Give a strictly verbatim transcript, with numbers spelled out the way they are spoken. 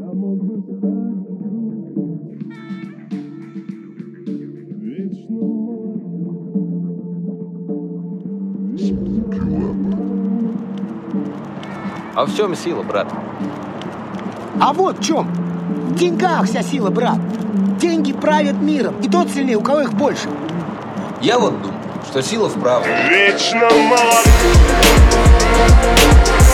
А в чем сила, брат? А вот в чем. В деньгах вся сила, брат. Деньги правят миром, и тот сильнее, у кого их больше. Я вот думаю, что сила в правде. Вечно молод.